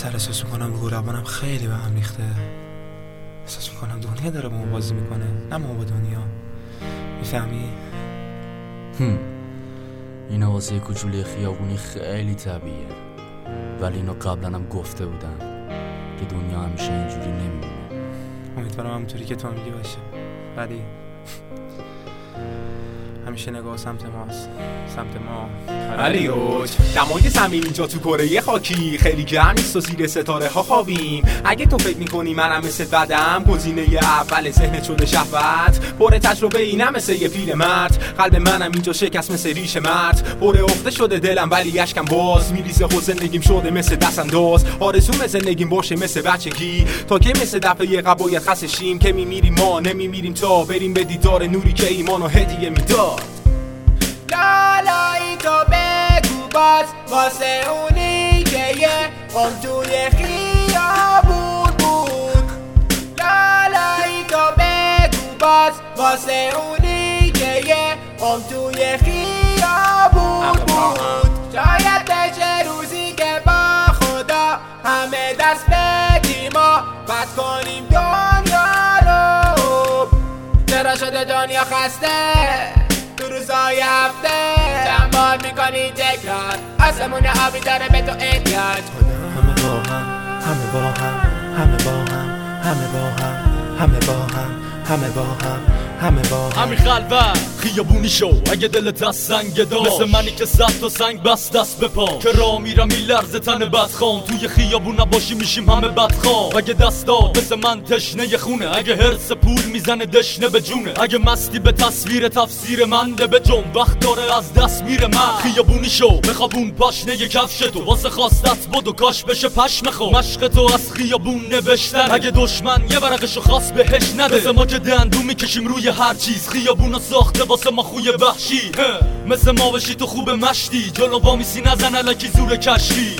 پسر احساس میکنم روح روانم خیلی به هم ریخته. احساس میکنم دنیا داره با ما بازی میکنه، نه ما با دنیا. میفهمی؟ اینا واسه یه کوچولی خیابونی خیلی طبیعیه، ولی اینو قبلا هم گفته بودم که دنیا همیشه اینجوری نمیمونه. امیدوارم همونطوری که تو میگی باشه، ولی همیشه نگاه سمت ماست، سمت ما. علی اوج دمای زمین اینجا تو کره خاکی خیلی گرم نیست و زیر ستاره ها خوابیم. اگه تو فکر میکنی منم مثل بدم، گزینه اول ذهنت شده شهوت. پر تجربه اینم مثل یه پیر مرد، قلب منم اینجا شکست مثل ریش مرد. پر اخته شده دلم ولی اشکم باز میریزه و زندگیم شده مثل دست انداز. آرزوم زندگیم باشه مثل بچگی، تا که مثل دفعه قبل باید خسشیم که میمیریم ما نمیمیریم تا بریم به دیدار نوری که ایمانو هدیه میداد. لالایی تو بگو باز واسه اونی که یه قم توی خیابون بود. لالایی تو بگو باز واسه اونی که یه قم توی خیابون بود. شاید بشه روزی که با خدا همه دست بدیم و بس کنیم دنیا رو. چرا شده دنیا خسته تو روزای هفته، چند میکنی تکرار، آسمون آبی داره به تو احتیاج. همه با هم، همه با هم، همه با هم، همه با هم، همه با هم، همه با هم، همه با هم. همین خلوت خیابونی شو اگه دلت از سنگ داشت، مثل منی که صد تا سنگ بس دست به پا، که راه میرم میلرزه تن بدخوان. توی خیابون نباشی میشیم همه بدخوان. اگه دست داد مثل من تشنه خونه، اگه هرس پول میزنه دشنه به جونه، اگه مستی به تصویر تفسیر منده به جون وقت داره از دست میره من. خیابونی شو بخوابون پاشنه کفش تو، واسه خواستت بدو کاش بشه پشم خو. مشق تو از خیابون نوشتن، اگه دشمن یه ورقشو خواست بهش نده. مثل ما که دندون میکشیم روی هر چیز، خیابونو ساخته واسه ما خوی وحشی. مثل ما بشی تو خوب مشتی، جلو وامیسی نزن الکی زور کشتی.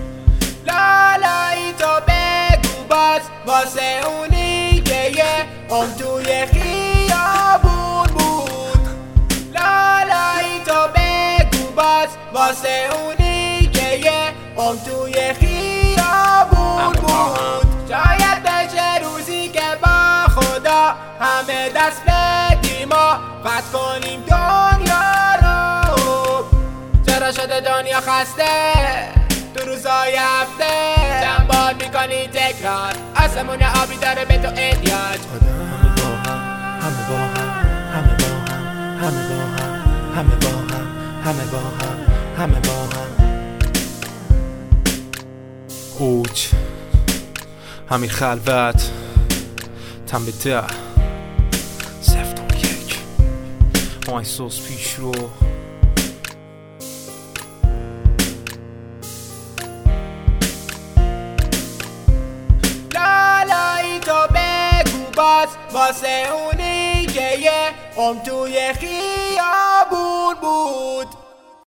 لالایی تو بگو باز واسه اونی که یه قم توی خیابون بود. لالایی تو بگو باز واسه اونی که یه قم توی خیابون بود. شاید بشه روزی که با خدا همه دست بدیم و بس کنیم دنیا رو. چرا شده دنیا خسته تو روزای هفته، چند بار میکنی تکرار، آسمون آبی داره به تو احتیاج. همه با هم، همه با هم، همه با هم، همه با هم، همه با هم، همه با هم، همه با هم. اوج همین خلوت تن به ده 021 ما احساس پیش رو. لالایی تو بگو باز واسه اونی که یه قم توی خیابون بود.